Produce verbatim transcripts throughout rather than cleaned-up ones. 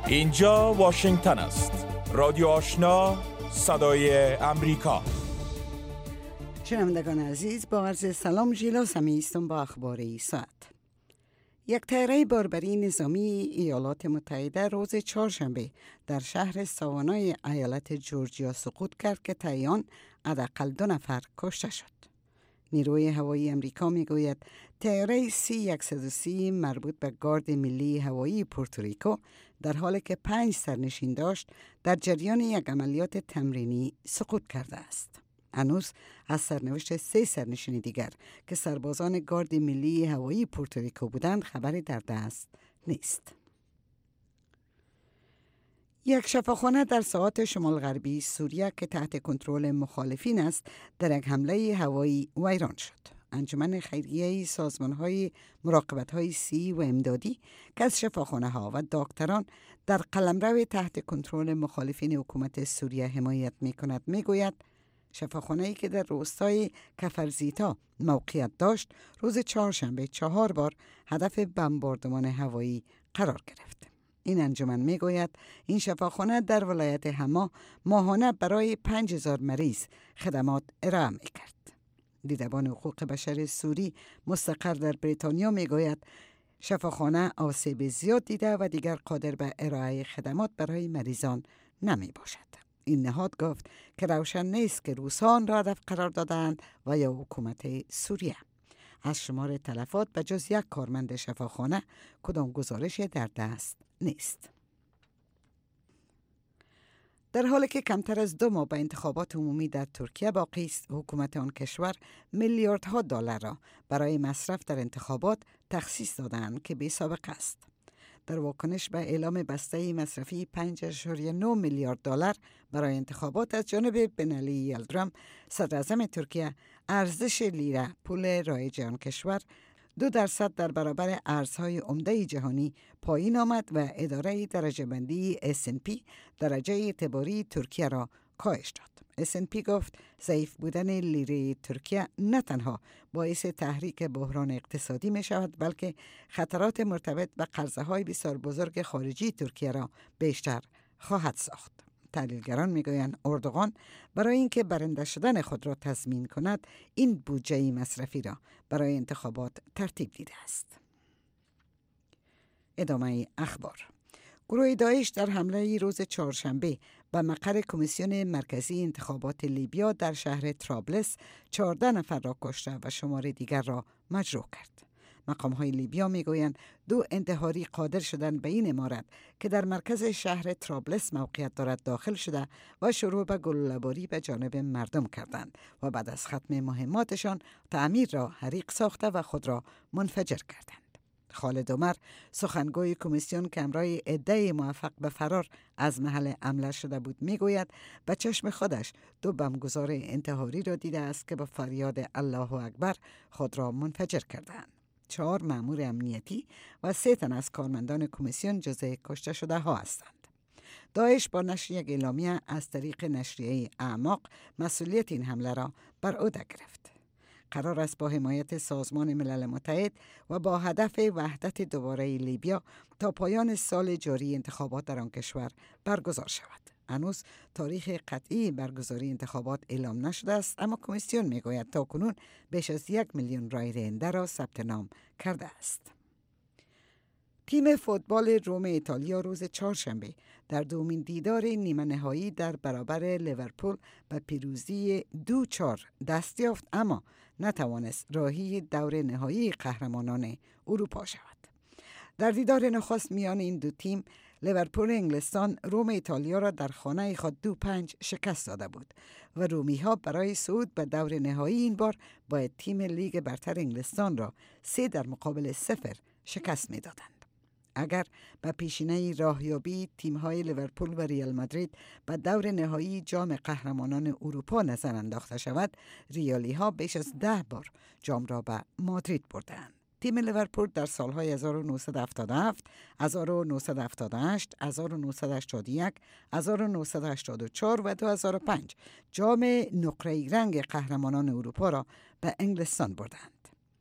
اینجا واشنگتن است. رادیو آشنا، صدای امریکا. شنوندگان عزیز، با عرض سلام ژیلا سمی هستم با اخبار این ساعت. یک طیاره باربری نظامی ایالات متحده روز چهارشنبه در شهر ساوانای ایالت جورجیا سقوط کرد که طی آن حداقل دو نفر کشته شد. نیروی هوایی امریکا میگوید طیاره سی صد و سی مربوط به گارد ملی هوایی پورتوریکو در حالی که پنج سرنشین داشت در جریان یک عملیات تمرینی سقوط کرده است. هنوز از سرنوشت سه سرنشین دیگر که سربازان گارد ملی هوایی پورتوریکو بودند خبری در دست نیست. یک شفاخانه در ساحات شمال غربی سوریه که تحت کنترل مخالفین است در یک حمله هوایی ویران شد. انجمن خیریه سازمان‌های مراقبت‌های صحی و امدادی که از شفاخانه‌ها و دکتران در قلمرو تحت کنترل مخالفین حکومت سوریه حمایت می‌کند می‌گوید شفاخانه‌ای که در روستای کفرزیتا موقعیت داشت روز چهارشنبه چهار بار هدف بمباردمان هوایی قرار گرفت. این انجمن میگوید این شفاخانه در ولایت حما ماهانه برای پنج هزار مریض خدمات ارائه میکرد. دیدبان حقوق بشر سوری مستقر در بریتانیا میگوید شفاخانه آسیب زیاد دیده و دیگر قادر به ارائه خدمات برای مریضان نمی باشد. این نهاد گفت که روشن نیست که روسان را هدف قرار دادند و یا حکومت سوریه. از شمار تلفات به جز یک کارمند شفاخانه کدام گزارش در دست نیست. در حالی که کمتر از دو ماه به انتخابات عمومی در ترکیه باقی است، حکومت آن کشور میلیاردها دلار را برای مصرف در انتخابات تخصیص دادند که بی سابقه است. در واکنش به اعلام بسته مصرفی پنج اشاریه نه میلیارد دلار برای انتخابات از جانب بنالی یلدرم، صدر اعظم ترکیه، ارزش لیره پول رایج آن کشور دو درصد در برابر ارزهای عمده جهانی پایین آمد و اداره درجه بندی اس اند پی درجه اعتباری ترکیه را کاهش داد. اس اند پی گفت ضعیف بودن لیره ترکیه نه تنها باعث تحریک بحران اقتصادی می شود بلکه خطرات مرتبط به قرضه های بسیار بزرگ خارجی ترکیه را بیشتر خواهد ساخت. تحلیلگران میگویند اردوغان برای اینکه برنده شدن خود را تضمین کند این بودجه مصرفی را برای انتخابات ترتیب دیده است. ادامه اخبار. گروه داعش در حمله روز چهارشنبه به مقر کمیسیون مرکزی انتخابات لیبیا در شهر طرابلس چهارده نفر را کشته و شمار دیگر را مجروح کرد. مقام‌های لیبیا میگویند دو انتحاری قادر شدند به این عمارت که در مرکز شهر طرابلس موقعیت دارد داخل شده و شروع به گلوله‌باری به جانب مردم کردند و بعد از ختم مهماتشان تعمیر را حریق ساخته و خود را منفجر کردند. خالد عمر، سخنگوی کمیسیون که همراه عده موفق به فرار از محل حمله شده بود، میگوید به چشم خودش دو بمبگذار انتحاری را دیده است که با فریاد الله اکبر خود را منفجر کردند. چهار مأمور امنیتی و سه تن از کارمندان کمیسیون جزو کشته شده ها هستند. داعش با نشر یک اعلامیه از طریق نشریه اعماق مسئولیت این حمله را بر عهده گرفت. قرار است با حمایت سازمان ملل متحد و با هدف وحدت دوباره لیبیا تا پایان سال جاری انتخابات در آن کشور برگزار شود. هنوز تاریخ قطعی برگزاری انتخابات اعلام نشده است، اما کمیسیون میگوید تاکنون بیش از یک میلیون رای دهنده را ثبت نام کرده است. تیم فوتبال روم ایتالیا روز چهارشنبه در دومین دیدار نیمه نهایی در برابر لیورپول به پیروزی دو چهار دست یافت، اما نتوانست راهی دور نهایی قهرمانان اروپا شود. در دیدار نخست میان این دو تیم، لیورپول انگلستان روم ایتالیا را در خانه خود دو پنج شکست داده بود و رومی ها برای صعود به دور نهایی این بار باید تیم لیگ برتر انگلستان را سه در مقابل صفر شکست می دادند. اگر به پیشینه راهیابی تیم‌های لیورپول و ریال مادرید به دور نهایی جام قهرمانان اروپا نظر انداخته شود، ریالی‌ها بیش از ده بار جام را به مادرید بردند. تیم لیورپول در سالهای هزار و نهصد و هفتاد و هفت، هزار و نهصد و هفتاد و هشت، هزار و نهصد و هشتاد و یک، هزار و نهصد و هشتاد و چهار و دو هزار و پنج جام نقره‌ای رنگ قهرمانان اروپا را به انگلستان بردند.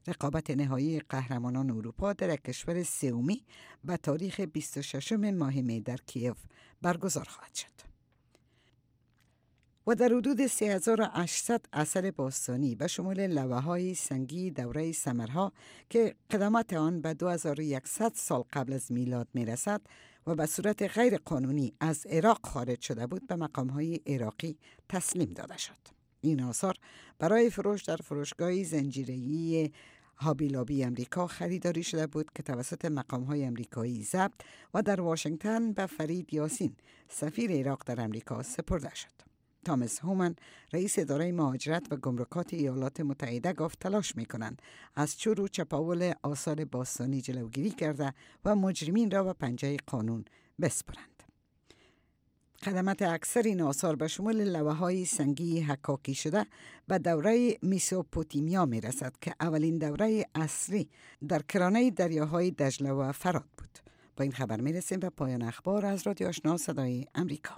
رقابت نهایی قهرمانان اروپا در کشور سومی به تاریخ بیست و ششم ماه می در کیف برگزار خواهد شد. و در حدود سه هزار و هشتصد اثر باستانی به شمول لوحه‌های سنگی دوره سمرها که قدامت آن به دو هزار و صد سال قبل از میلاد می رسد و به صورت غیر قانونی از عراق خارج شده بود به مقام‌های عراقی تسلیم داده شد. این آثار برای فروش در فروشگاه زنجیره‌ای هابی لابی امریکا خریداری شده بود که توسط مقام‌های امریکایی ضبط و در واشنگتن به فرید یاسین سفیر عراق در امریکا سپرده شد. تامس هومن رئیس اداره مهاجرت و گمرکات ایالات متحده گفت تلاش می‌کنند از چور و چپاول آثار باستانی جلوگیری کرده و مجرمین را به پنجه قانون بسپرند. خدمات اکثر این آثار به شمول لوحه‌های سنگی حکاکی شده به دوره میسوپوتامیا می‌رسد که اولین دوره عصری در کرانه دریاهای دجله و فرات بود. با این خبر می‌رسیم به پایان اخبار از رادیو آشنا صدای امریکا.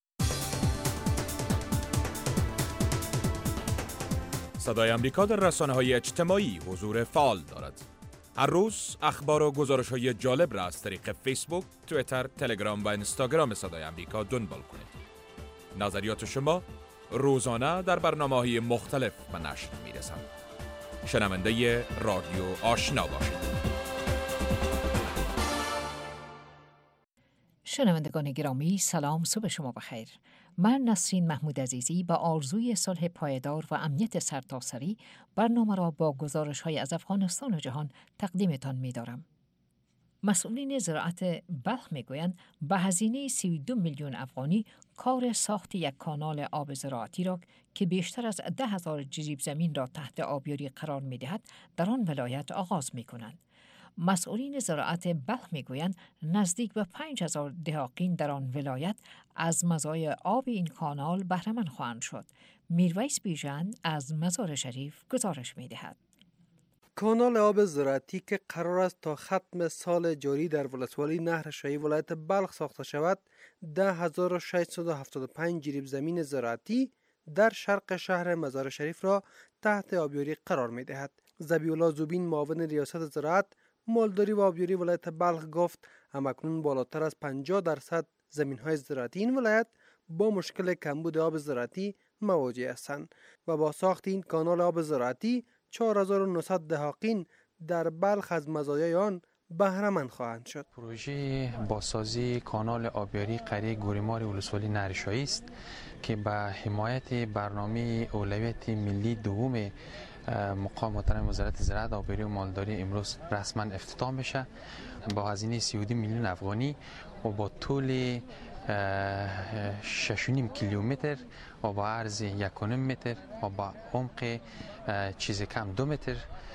صدای امریکا در رسانه‌های اجتماعی حضور فعال دارد. هر روز اخبار و گزارش‌های جالب را از طریق فیسبوک، توییتر، تلگرام و اینستاگرام صدای امریکا دنبال کنید. نظریات شما روزانه در برنامه‌های مختلف به نشر می‌رسند. شنونده رادیو آشنا باشید. شنوندگان گرامی، سلام، صبح شما بخیر. من نسرین محمود عزیزی با آرزوی صلح پایدار و امنیت سرتاسری برنامه را با گزارش‌های از افغانستان و جهان تقدیمتان می‌دارم. مسئولین زراعت بلخ می‌گویند به هزینه سی و دو میلیون افغانی کار ساخت یک کانال آب زراعتی را که بیشتر از ده هزار جریب زمین را تحت آبیاری قرار می‌دهد در آن ولایت آغاز می‌کنند. مسئولین زراعت بلخ میگویند نزدیک به پنج هزار دهقان در آن ولایت از مزایای آب این کانال بهره مند خواهند شد. میرویس بیژن از مزار شریف گزارش میدهد. کانال آب زراعتی که قرار است تا ختم سال جاری در ولسوالی نهر شاهی ولایت بلخ ساخته شود، ده هزار و ششصد و هفتاد و پنج جریب زمین زراعتی در شرق شهر مزار شریف را تحت آبیاری قرار میدهد. ذبیح الله زوبین، معاون ریاست زراعت، مالداری و آبیاری ولایت بلخ گفت همکنون بالاتر از پنجاه درصد زمین‌های زراعتی این ولایت با مشکل کمبود آب زراعتی مواجه هستند و با ساخت این کانال آب زراعتی چهار هزار و نهصد دهقان در بلخ از مزایای آن بهره مند خواهند شد. پروژه بازسازی کانال آبیاری قریه گوریمار ولسوالی نهر شاهی است که به حمایت برنامه اولویت ملی دوم مقام محترم وزارت زراعت، آبیاری و مالداری امروز رسما افتتاح میشه با هزینه سی و دو میلیون افغانی و با طول شش و نیم کیلومتر و با عرض یک و نیم متر و با عمق چیز کم دو متر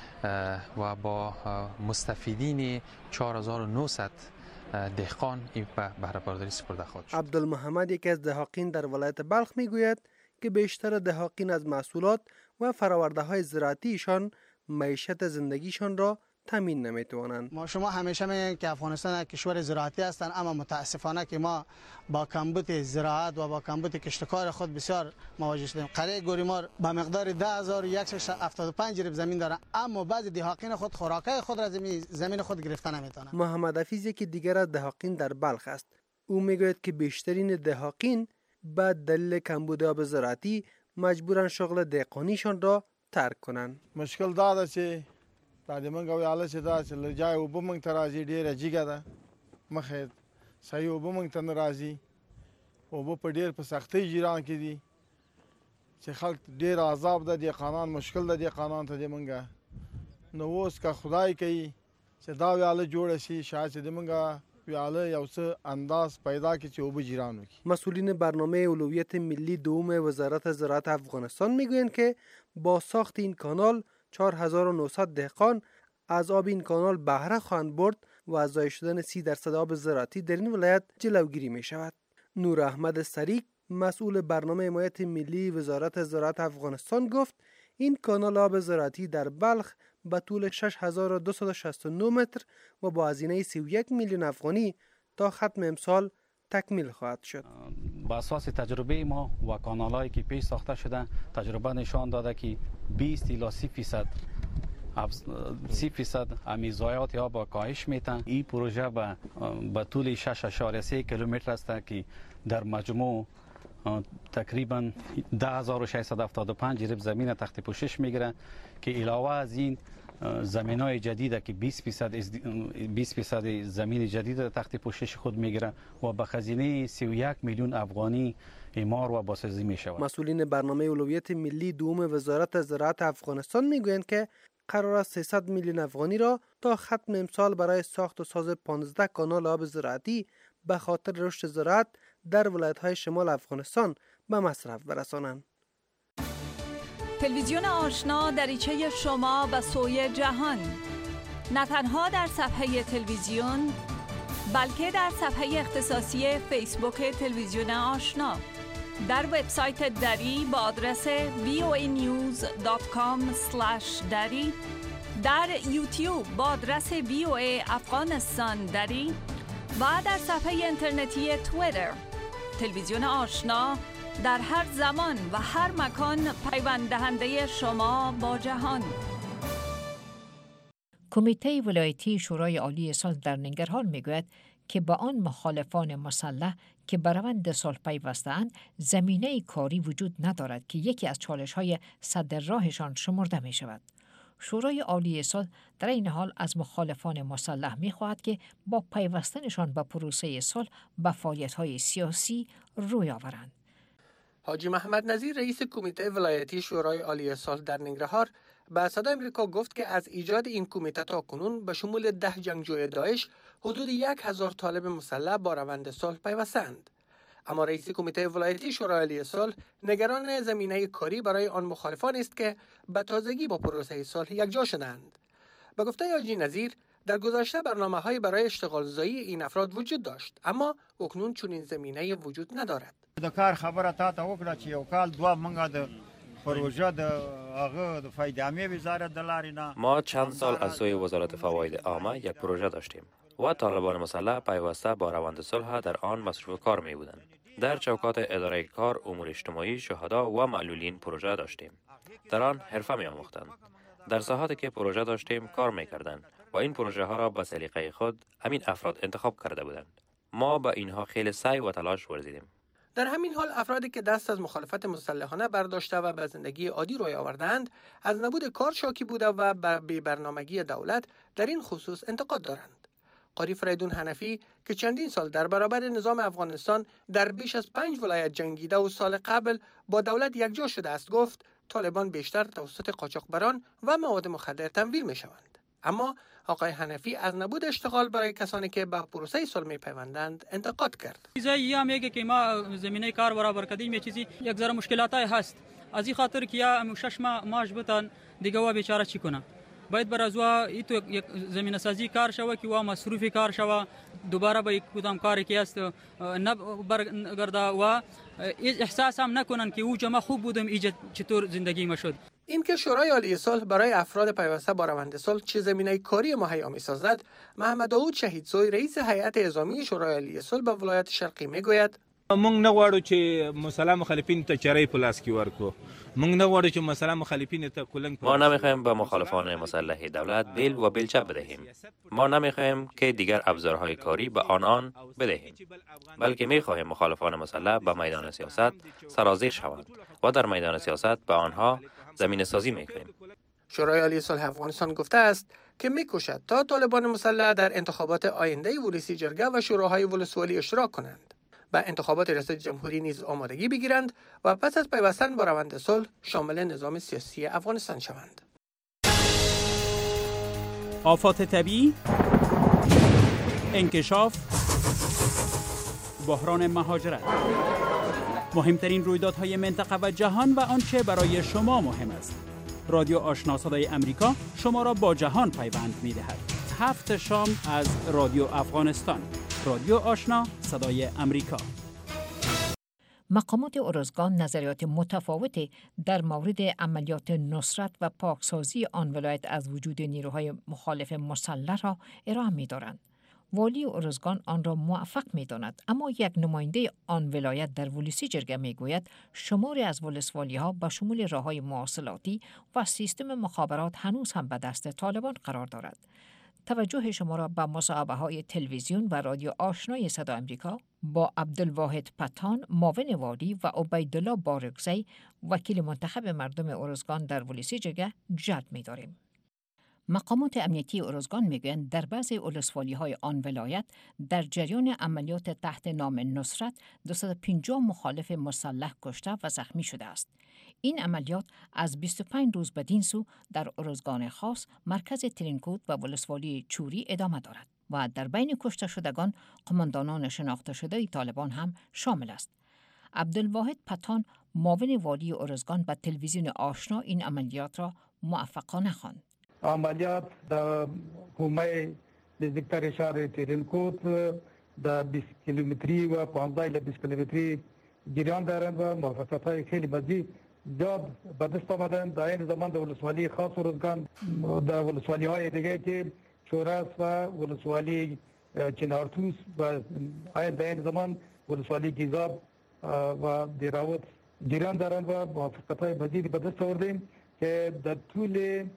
و با مستفیدین چهار هزار و نهصد دهقان این به بهره برداری سپرده خواهد شد. عبدالمحمد یکی از دهقان در ولایت بلخ میگوید که بیشتر دهقان از محصولات و فراورده های زراعتیشان معیشت زندگیشان را تامین نمیتوانند. ما شما همیشه میگن که افغانستان یک کشور زراعتی هستند، اما متاسفانه که ما با کمبود زراعت و با کمبود کشتکار خود بسیار مواجه شدیم. قریه گوریمار با مقدار ده هزار و صد و هفتاد و پنج جریب زمین دارند، اما بعضی دهقان خود خوراکای خود را زمین خود گرفته نمیتونند. محمد حفیظ که دیگر از دهقان در بلخ است، او میگوید که بیشترین دهقان به دلیل کمبود آب زراعتی مجبورن شغل دهقانیشان را ترک کنند. مشکل داده چې دا د منګ ویاله چې دا چې لجای اوبه منګ ته راځي ډېره جګه ده، مخې صحیح اوبه منګ ته نه راځي، اوبه په ډېر په سختۍ جریان کې دي چې خلک ډېر عذاب ده، دهقانان مشکل ده دهقانان ته د منګه. نو اوس که خدای کوي چې دا ویاله جوړه شي، شاید چې د منګه ویاله یو څه انداز پیدا کړي چې اوبه جریان وکړي. مسئولین برنامه اولویت ملی دوم وزارت زراعت افغانستان میگویند که با ساخت این کانال چهار هزار و نهصد دهقان از آب این کانال بهره خواهند برد و از ضایع شدن سی درصد آب زراعتی در این ولایت جلوگیری می شود. نور احمد سریک، مسئول برنامه حمایت ملی وزارت زراعت افغانستان گفت این کانال آب زراعتی در بلخ به طول شش هزار و دویست و شصت و نه متر و با هزینه سی و یک میلیون افغانی تا ختم امسال تکمیل خواهد شد. با اساس تجربه ما و کانالایی که پیش ساخته شده، تجربه نشان داده که بیست الی سی فیصد سی فیصد امی ضایعات ها با کاهش میتن. این پروژه به به طول شش و سه دهم کیلومتر است که در مجموع تقریبا ده هزار و ششصد و هفتاد و پنج جریب زمین تحت پوشش میگیره که علاوه از این زمینای جدید که بیست فیصد بیست فیصد زمین جدید تحت پوشش خود میگیره و به خزینه سی و یک میلیون افغانی اعمار و بازسازی میشود. مسئولین برنامه اولویت ملی دوم وزارت زراعت افغانستان میگویند که قرار است سیصد میلیون افغانی را تا ختم امسال برای ساخت و ساز پانزده کانال آب زراعتی به خاطر رشد زراعت در ولایت‌های شمال افغانستان به مصرف برسانند. تلویزیون آشنا دریچه شما به سوی جهان، نه تنها در صفحه تلویزیون بلکه در صفحه اختصاصی فیسبوک تلویزیون آشنا، در وبسایت دری با آدرس وی او ای نیوز دات کام اسلش دری، در یوتیوب با آدرس وی او ای افغانستان دری و در صفحه اینترنتی توییتر. تلویزیون آشنا در هر زمان و هر مکان پیوند دهنده شما با جهان. کمیته ولایتی شورای عالی صلح در ننگرهار میگوید که با آن مخالفان مسلح که به روند صلح پیوسته‌اند زمینه کاری وجود ندارد که یکی از چالش‌های صدر راهشان شمرده می شود. شورای عالی صلح در این حال از مخالفان مسلح می‌خواهد که با پیوستنشان به پروسه صلح به فعالیت‌های سیاسی روی آورند. حاجی محمد نظیر رئیس کمیته ولایتی شورای عالی صلح در ننگرهار به صدای آمریکا گفت که از ایجاد این کمیته تا کنون به شمول ده جنگجوی داعش حدود یک هزار طالب مسلح با روند صلح پیوستند. اما رئیس کمیته ولایتی شورای عالی صلح نگران زمینه کاری برای آن مخالفان است که به تازگی با پروسه صلح یکجا شدند. به گفته حاجی نظیر در گذشته برنامه‌های برای اشتغال زایی این افراد وجود داشت، اما اکنون چنین زمینه وجود ندارد. د کار خبره تا ته وکړه چې یو کال دوه منګه د پروژه د هغه د فایده عامه وزارت د لارې نه ما چند سال از سوی وزارت فواید عامه یک پروژه داشتیم و طالبان مسلح پیوسته با روند صلح در آن مصروف کار می بودند. در چوکات اداره کار، امور اجتماعی، شهدا و معلولین پروژه داشتیم. در آن حرفه می آموختند. در ساحاتی که پروژه داشتیم کار می کردند و این پروژه ها را به سلیقه خود همین افراد انتخاب کرده بودند. ما با اینها خیلی سعی و تلاش ورزیدیم. در همین حال افرادی که دست از مخالفت مسلحانه برداشته و به زندگی عادی روی آوردند از نبود کار شاکی بوده و به بی‌برنامگی دولت در این خصوص انتقاد دارند. قاری فریدون حنفی که چندین سال در برابر نظام افغانستان در بیش از پنج ولایت جنگیده و سال قبل با دولت یکجا شده است گفت طالبان بیشتر توسط قاچاقبران و مواد مخدر تمویل می شوند. اما آقای حنفی از نبود اشتغال برای کسانی که به پروسه صلح می‌پیوندند انتقاد کرد. چیزایی یا میگه که ما زمینه کار برابر کردیم یه چیزی یک ذره مشکلاتی هست. از این خاطر که یا شش ماه ماش بتن دیگه و بیچاره چی کنه. باید بر از وا ایتو یک زمینه سازی کار شوه که و مصروف کار شوه دوباره به یک کدام کاری که است نه برگرده و احساس هم نکنن که او جمع خوب بودم ایجاد چطور زندگی ما شد. این که شورای عالی صلح برای افراد پیوسته با روند صلح چه زمینه کاری مهیا می‌سازد، محمد داوود شهیدزوی رئیس هیئت اعزامی شورای عالی صلح به ولایت شرقی میگوید مونږ نه غواړو چې مسلح مخالفین ته چرای په لاس کې ورکو. مونږ نه غواړو چې مسلح مخالفین ته کلنګ. ما نمیخوایم به مخالفان مسلح دولت بیل و بیلچه بدهیم. ما نمیخوایم که دیگر ابزارهای کاری به آنان بدهیم، بلکه میخواهیم مخالفان مسلح به میدان سیاست سرازیر شوند و در میدان سیاست به آنها زمینه سازی میکنیم. شورای عالی صلح افغانستان گفته است که میکوشد تا طالبان مسلح در انتخابات آینده ولسی جرگه و شوراهای ولسوالی اشتراک کنند، به انتخابات ریاست جمهوری نیز آمادگی بگیرند و پس از پیوستن با روند صلح شامل نظام سیاسی افغانستان شوند. آفات طبیعی، انکشاف، بحران مهاجرت، مهمترین رویدادهای منطقه و جهان و آنچه برای شما مهم است. رادیو آشنا صدای امریکا شما را با جهان پیوند می‌دهد. هفت شام از رادیو افغانستان. رادیو آشنا صدای امریکا. مقامات ارزگان نظریات متفاوتی در مورد عملیات نصرت و پاکسازی آن ولایت از وجود نیروهای مخالف مسلح را ارائه می‌دارند. والی ارزگان آن را موفق می داند، اما یک نماینده آن ولایت در ولسی جرگه می گوید شماری از ولسوالی ها به شمول راه های مواصلاتی و سیستم مخابرات هنوز هم به دست طالبان قرار دارد. توجه شما را به مصاحبه های تلویزیون و رادیو آشنای صدا آمریکا با عبدالواحد پتان، معاون والی، و عبیدالله بارگزی، وکیل منتخب مردم ارزگان در ولسی جرگه جلب می داریم. مقامات امنیتی ارزگان میگویند در بعضی ولسوالی‌های آن ولایت در جریان عملیات تحت نام نصرت دویست و پنجاه مخالف مسلح کشته و زخمی شده است. این عملیات از بیست و پنج روز بدین سو در ارزگان خاص، مرکز ترینکوت و ولسوالی چوری ادامه دارد و در بین کشته شدگان قماندانان شناخته شده طالبان هم شامل است. عبدالواحد پتان، معاون والی ارزگان، به تلویزیون آشنا این عملیات را موفقانه خواند. عملیات در حومه نزدیکتر شهر ترینکوت در بیست کیلومتری و پانزده الی بیست کیلومتری جریان دارند و موفقیت‌های خیلی مزید زیاد به دست آمدند. در این زمان در ولسوالی خاص ارزگان، در ولسوالی‌های دیگه که چورس و ولسوالی چنارتوس و در این زمان ولسوالی گیزاب و دیراوت جریان دارند و موفقیت‌های مزید به دست آوردیم که در طول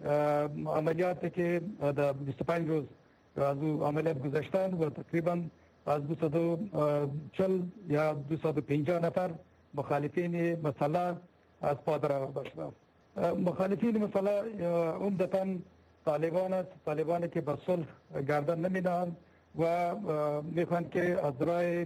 عملیاتی که در بیست و پنج روز از او عملیات گذشتند و تقریبا از دویست و چهل یا دویست و پنجاه نفر مخالفین مسلح از پا درآورده شدند. مخالفین مسلح عمدتاً طالبان است، طالبانی که به صلح گردن نمی‌نهند و می‌خواهند که از راه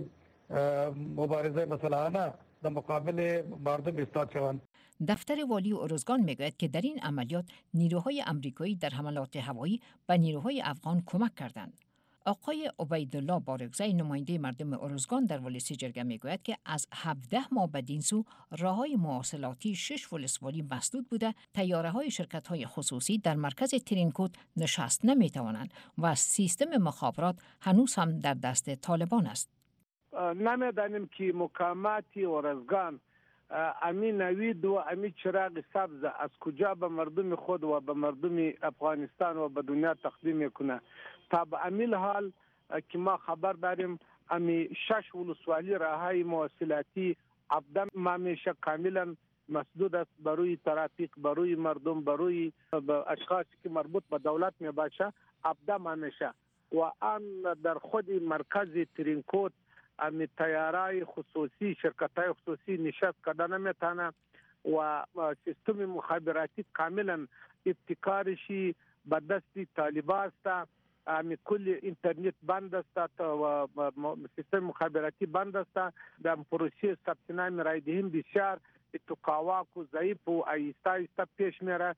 مبارزه مسلحانه در مقابل مردم ایستاد شوند. دفتر والی ارزگان میگوید که در این عملیات نیروهای امریکایی در حملات هوایی به نیروهای افغان کمک کردند. آقای عبیدالله بارگزی، نماینده مردم ارزگان در ولسی جرگه میگوید که از هفده ماه بدین سو راههای مواصلاتی شش ولسوالی مسدود بوده، طیاره‌های شرکت‌های خصوصی در مرکز ترینکوت نشست نمی‌توانند و سیستم مخابرات هنوز هم در دست طالبان است. نمی‌دانیم که مقامات ارزگان امی نوید و امی چراغ سبز از کجا به مردم خود و به مردم افغانستان و به دنیا تقدیم کنه. تا به امیل حال که ما خبر داریم امی شش ولسوالی راههای مواصلاتی ابدا همیشه کاملا مسدود است، برای ترافیک، برای مردم، برای اشخاصی که مربوط به دولت می باشه ابدا همیشه. و آن در خود مرکز ترینکوت امی تیارای خصوصی، شرکت‌های خصوصی نشست کردن نمیتونه و سیستم مخابراتی کاملا ابتکارشی به دست طالبان است. امی کل اینترنت بند است و سیستم مخابراتی بند است. در پروسه ثبت نام رایدهیم بسیار اتکاواک و ضعیف و آیسته آیسته پیش میره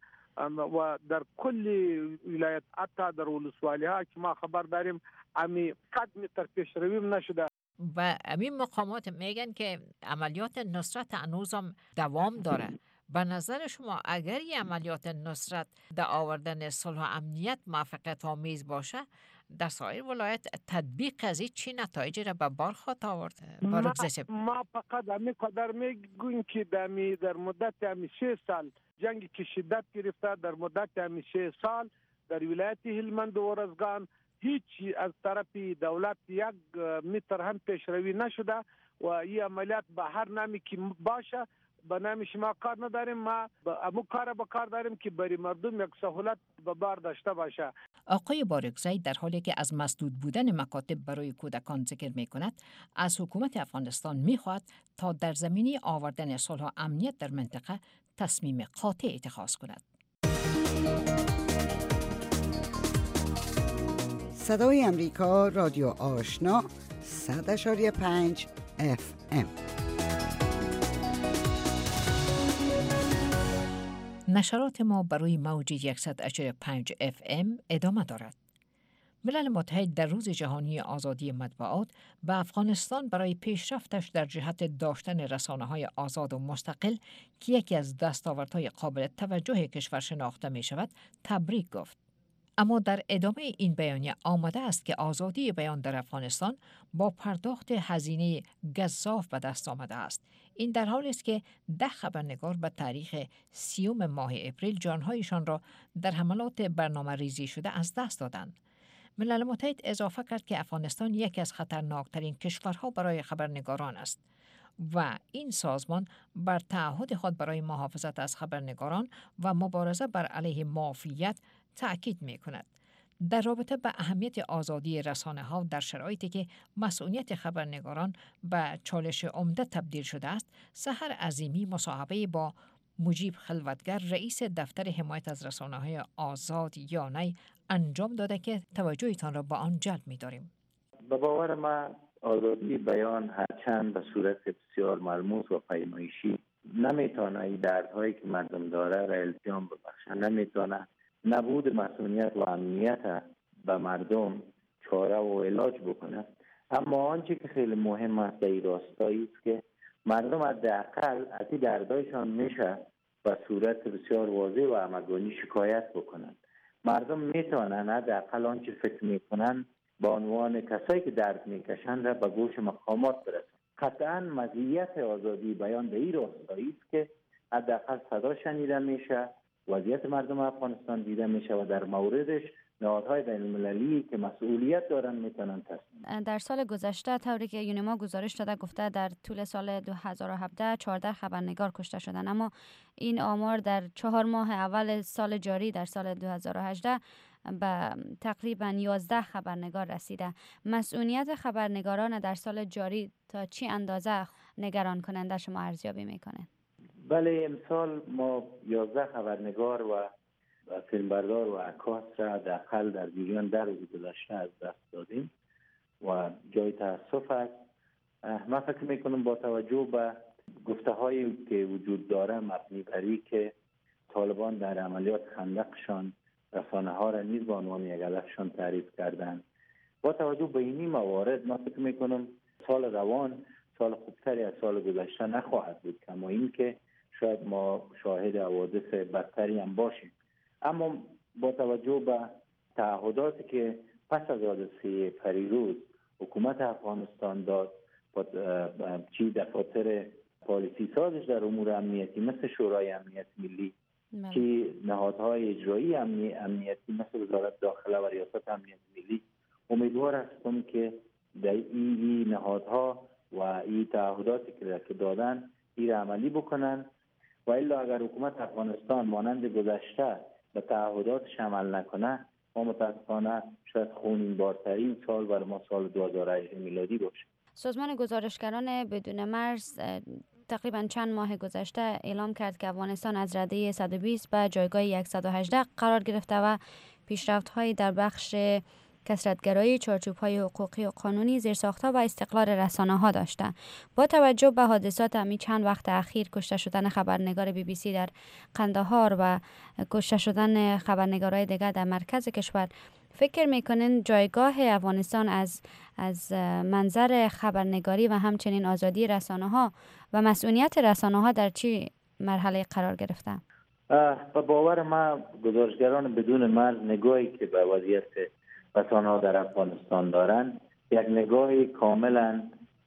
و در کل ولایت حتی در ولسوالی ها که ما خبر داریم امی قدم تر پیش رویم نشده. و همین مقامات میگن که عملیات نصرت هنوز هم دوام داره. به نظر شما اگر این عملیات نصرت در آوردن صلح و امنیت موفقیت آمیز باشه، در سایر ولایت تطبیق از این چی نتایجی را به بار خواهد آورد؟ ما, ما فقط همی قدر میگوییم که در مدت همی سه سال جنگی که شدت گرفته، در مدت همی سه سال در ولایت هلمند و ارزگان هیچ از طرف دولت یک متر هم پیشروی نشده و این عملیات به هر نامی که باشه به نام شما کار نداریم، ما امو کار به کار داریم که برای مردم یک سهولت به بار داشته باشه. آقای بارگزی در حالی که از مسدود بودن مکاتب برای کودکان ذکر می کند، از حکومت افغانستان می خواهد تا در زمینه آوردن صلح و امنیت در منطقه تصمیم قاطع اتخاذ کند. صدای امریکا، رادیو آشنا، صد اشاری پنج اف ام. نشرات ما برای موج صد اشاری پنج اف ام ادامه دارد. ملل متحد در روز جهانی آزادی مطبوعات به افغانستان برای پیشرفتش در جهت داشتن رسانه‌های آزاد و مستقل که یکی از دستاوردهای قابل توجه کشور شناخته می شود تبریک گفت. اما در ادامه این بیانیه آمده است که آزادی بیان در افغانستان با پرداخت هزینه گزاف به دست آمده است. این در حالی است که ده خبرنگار به تاریخ سیوم ماه اپریل جانهایشان را در حملات برنامه ریزی شده از دست دادند. ملل متحد اضافه کرد که افغانستان یکی از خطرناکترین کشورها برای خبرنگاران است و این سازمان بر تعهد خود برای محافظت از خبرنگاران و مبارزه بر علیه مافیت تأکید می کند. در رابطه به اهمیت آزادی رسانه‌ها در شرایطی که مسئولیت خبرنگاران به چالش عمده تبدیل شده است، سحر عظیمی مصاحبه با مجیب خلوتگر رئیس دفتر حمایت از رسانه‌های آزاد یا نی انجام داده که توجهتان را به آن جلب می‌داریم. به باور ما آزادی بیان هرچند به صورت بسیار ملموس و پیمایشی نمیتونه این دردهایی که مردم داره را التیام ببخشه، نمیتونه نبود مسئولیت و امنیت به مردم چاره و علاج بکنه. اما آنچه که خیلی مهم است در این راستایی است که مردم حداقل از این دردهایشان میشه به صورت بسیار واضح و همگانی شکایت بکنند. مردم میتونن حداقل آنچه فکر میکنن به عنوان کسایی که درد میکشند را به گوش مقامات برسند. قطعا مزیت آزادی بیان در این راستایی است که حداقل صدا شنیده میشه، وضعیت مردم افغانستان دیده میشه و در موردش نهادهای بین‌المللی که مسئولیت دارن میتونن تصمیم. در سال گذشته طوری که یونما گزارش داده گفته در طول سال دو هزار و هفده چهارده خبرنگار کشته شدن، اما این آمار در چهار ماه اول سال جاری در سال دو هزار و هجده به تقریبا یازده خبرنگار رسیده. مسئولیت خبرنگاران در سال جاری تا چی اندازه نگران کننده شما ارزیابی میکنه؟ بله، امسال ما یازده خبرنگار و فیلمبردار و عکاس را داخل در جریان در روز گذشته از دست دادیم و جای تاسف است. من فکر میکنم با توجه به گفته هایی که وجود داره مبنی بر که طالبان در عملیات خندقشان رسانه ها را نیز به عنوان یک هدفشان تعریف کردند، با توجه به این موارد من فکر میکنم سال روان سال خوبتری از سال گذشته نخواهد بود، کما این که شاید ما شاهد حوادث بدتری هم باشیم. اما با توجه به تعهداتی که پس از حادثه پریروز حکومت افغانستان داد، چی دفاتر پالیسی سازش در امور امنیتی مثل شورای امنیت ملی، چی نهادهای اجرایی امنی امنیتی مثل وزارت داخله و ریاست امنیت ملی، امیدوار هستم که در این نهادها و این تعهداتی که دادن این عملی بکنن و الا اگر حکومت افغانستان مانند گذشته به تعهداتش عمل نکنه، ما متاسفانه شاید خونین بارترین سال بر ما سال دو هزار و هجده میلادی باشه. سازمان گزارشگران بدون مرز تقریبا چند ماه گذشته اعلام کرد که افغانستان از رده صد و بیست به جایگاه صد و هجده قرار گرفته و پیشرفت‌هایی در بخش کثرت‌گرایی، چارچوب‌های حقوقی و قانونی، زیرساخت‌ها و استقلال رسانه‌ها داشته. با توجه به حادثات همین چند وقت اخیر، کشته شدن خبرنگار بی بی سی در قندهار و کشته شدن خبرنگارای دیگر در مرکز کشور، فکر میکنین جایگاه افغانستان از از منظر خبرنگاری و همچنین آزادی رسانه‌ها و مسئولیت رسانه‌ها در چی مرحله قرار گرفته؟ به باور ما گزارشگران بدون مرز نگاهی که به وضعیت رسانه‌ها در افغانستان دارند یک نگاه کاملا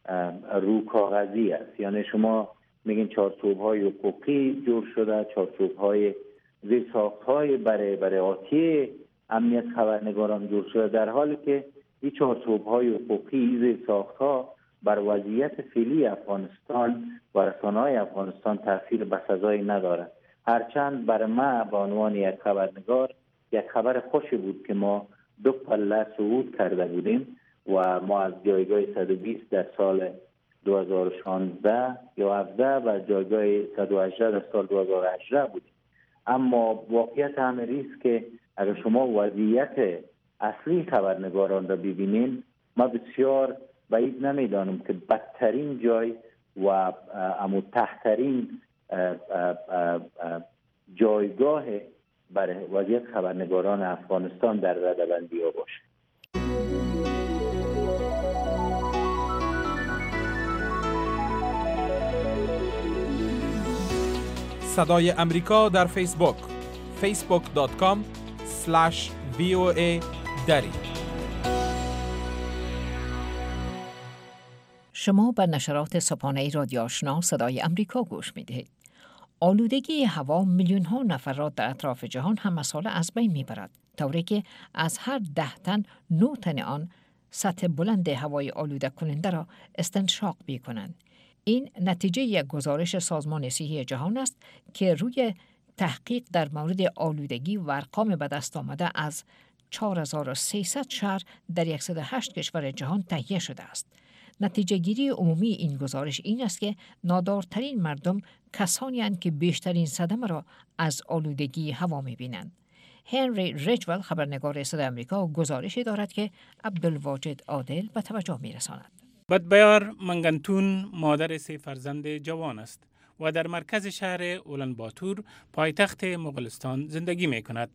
رو کاغذی است. یعنی شما میگین چارچوب‌های حقوقی جور شده، چارچوب‌های زیرساخت‌های برای برای آتیه امنیت خبرنگاران جور شده، در حالی که این چارچوب‌های حقوقی، زیرساخت‌ها بر وضعیت فعلی افغانستان و رسانه‌های افغانستان تاثیر بسزایی ندارد. هرچند برای ما به عنوان یک خبرنگار یک خبر خوشی بود که ما دو پله صعود کرده بودیم و ما از جایگاه صد و بیست در سال دو هزار و شانزده یا هفده و جایگاه صد و هجده در سال دو هزار و هجده بودیم. اما واقعیت همین است که اگر شما وضعیت اصلی خبرنگاران را ببینین، ما بسیار بعید نمیدانم که بدترین جای و امو تحترین جایگاه برای وضعیت خبرنگاران افغانستان در رده‌بندی ها باشه. صدای امریکا در فیسبوک فیسبوک دات کام اسلش وی او ای دری. شما به نشرات صبحانه رادیو آشنا صدای امریکا گوش می‌دهید. آلودگی هوا میلیون ها نفر را در اطراف جهان هم مسئله از بین میبرد. طوری که از هر ده تن نه تن آن سطح بلند هوای آلوده کننده را استنشاق می کنند. این نتیجه یک گزارش سازمان صحی جهان است که روی تحقیق در مورد آلودگی و ارقام به دست آمده از چهار هزار و سیصد شهر در صد و هشت کشور جهان تهیه شده است. نتیجه گیری عمومی این گزارش این است که نادارترین مردم کسانی هستند که بیشترین صدمه را از آلودگی هوا می بینند. هنری ریجول خبرنگار صدای آمریکا گزارشی دارد که عبدالواجد عادل به توجه می رساند. بدبیار منگنتون مادر سه فرزند جوان است و در مرکز شهر اولانباتور پایتخت مغولستان زندگی می کند.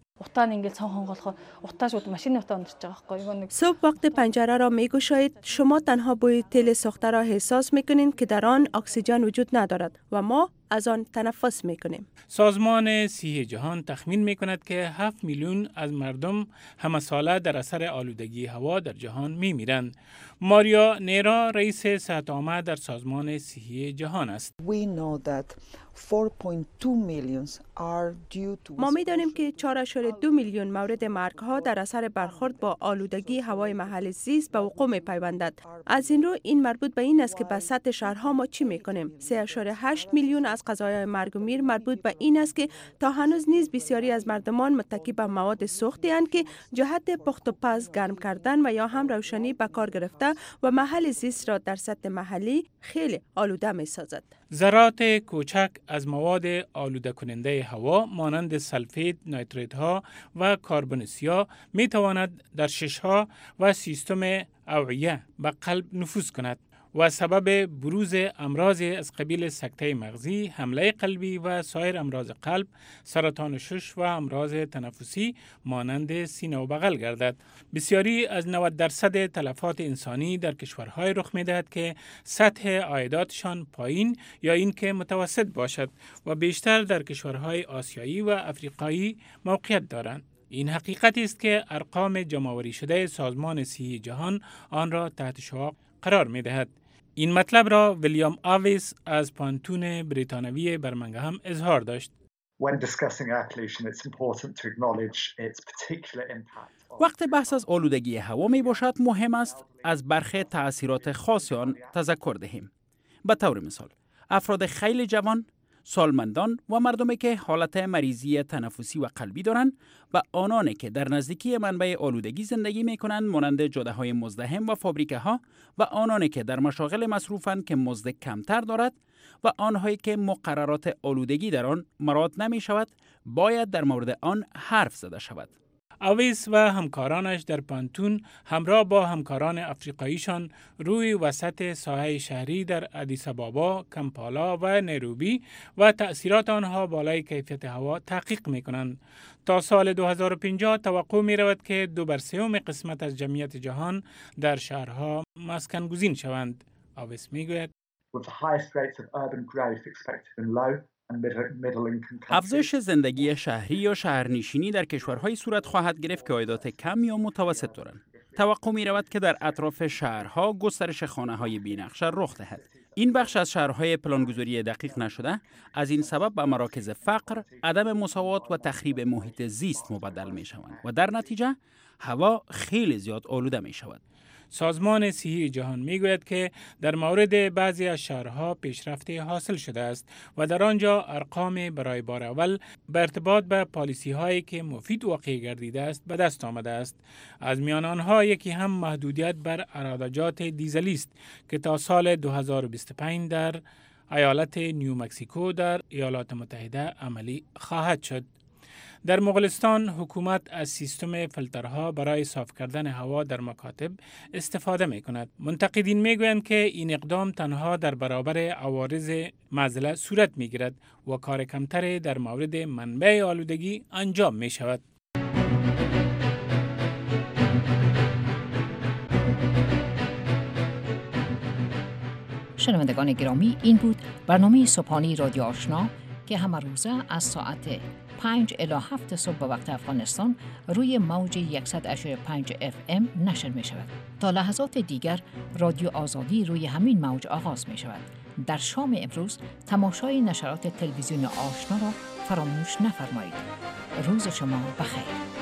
صبح وقت پنجره را می گشایید، شما تنها بوی تیل سوخته را احساس می کنید که در آن اکسیژن وجود ندارد و ما از آن تنفس می کنیم. سازمان صحی جهان تخمین می کند که هفت میلیون از مردم همه ساله در اثر آلودگی هوا در جهان می میرند. ماریا نیرا رئیس صحت عامه در سازمان صحی جهان است. ما می دانیم که چهار اشاره دو میلیون مورد مرگ ها در اثر برخورد با آلودگی هوای محل زیست به وقوع می پیوندد. از این رو این مربوط به این است که به سطح شهرها ما چی می کنیم. سه اشاره هشت میلیون از قضایای مرگ و میر مربوط به این است که تا هنوز نیز بسیاری از مردمان متکی به مواد سوختی اند که جهت پخت و پز گرم کردن و یا هم روشنی به کار گرفته و محل زیست را در سطح محلی خیلی آلوده می سازد. ذرات کوچک از مواد آلوده کننده هوا مانند سلفید، نیتریت ها و کربن سیاه می تواند در ششها و سیستم اوعیه به قلب نفوذ کند و سبب بروز امراض از قبیل سکته مغزی، حمله قلبی و سایر امراض قلب، سرطان شش و امراض تنفسی مانند سینه و بغل گردد. بسیاری از نود درصد تلفات انسانی در کشورهای رخ می‌دهد که سطح عایداتشان پایین یا اینکه متوسط باشد و بیشتر در کشورهای آسیایی و افریقایی موقعیت دارند. این حقیقت است که ارقام جمع‌آوری شده سازمان صحی جهان آن را تحت شعاع قرار می‌دهد. این مطلب را ویلیام آویس از پانتون بریتانوی برمنگهم اظهار داشت. وقت بحث از آلودگی هوا می باشد مهم است از برخی تأثیرات خاص آن تذکر دهیم. به طور مثال، افراد خیلی جوان، سالمندان و مردمی که حالت مریضی تنفسی و قلبی دارند و آنانی که در نزدیکی منبع آلودگی زندگی می کنند مانند جاده‌های مزدحم و فابریکه ها و آنانی که در مشاغل مصروفند که مزد کمتر دارد و آنهایی که مقررات آلودگی در آن مراعات نمی شود باید در مورد آن حرف زده شود. اویس و همکارانش در پانتون همراه با همکاران افریقاییشان روی وسط ساحه شهری در آدیس آبابا، کمپالا و نیروبی و تأثیرات آنها بالای کیفیت هوا تحقیق می کنند. تا سال دو هزار و پنجاه توقع می رود که دو بر سوم قسمت از جمعیت جهان در شهرها مسکن گزین شوند. اویس می گوید افزایش زندگی شهری یا شهرنشینی در کشورهای صورت خواهد گرفت که عایدات کم یا متوسط دارند. توقع می رود که در اطراف شهرها گسترش خانه‌های بی‌نقشه رخ دهد. این بخش از شهرهای پلانگذاری دقیق نشده از این سبب به مراکز فقر، عدم مساوات و تخریب محیط زیست مبدل می شوند و در نتیجه هوا خیلی زیاد آلوده می شود. سازمان صحی جهان میگوید که در مورد بعضی از شهرها پیشرفتی حاصل شده است و در آنجا ارقام برای بار اول به ارتباط به پالیسی هایی که مفید واقع گردیده است به دست آمده است. از میان آنها یکی هم محدودیت بر عراضات دیزلی است که تا سال دو هزار و بیست و پنج در ایالت نیو مکزیکو در ایالات متحده عملی خواهد شد. در مغولستان حکومت از سیستم فیلترها برای صاف کردن هوا در مکاتب استفاده می کند. منتقدین می گویند که این اقدام تنها در برابر عوارض معضله صورت می گیرد و کار کمتر در مورد منبع آلودگی انجام می شود. شنوندگان گرامی، این بود برنامه صبحانه رادیو آشنا که همه روزه از ساعت پنج الی هفت صبح به وقت افغانستان روی موج صد و پنج اف ام نشر می شود. تا لحظات دیگر رادیو آزادی روی همین موج آغاز می شود. در شام امروز تماشای نشرات تلویزیون آشنا را فراموش نفرمایید. روز شما بخیر.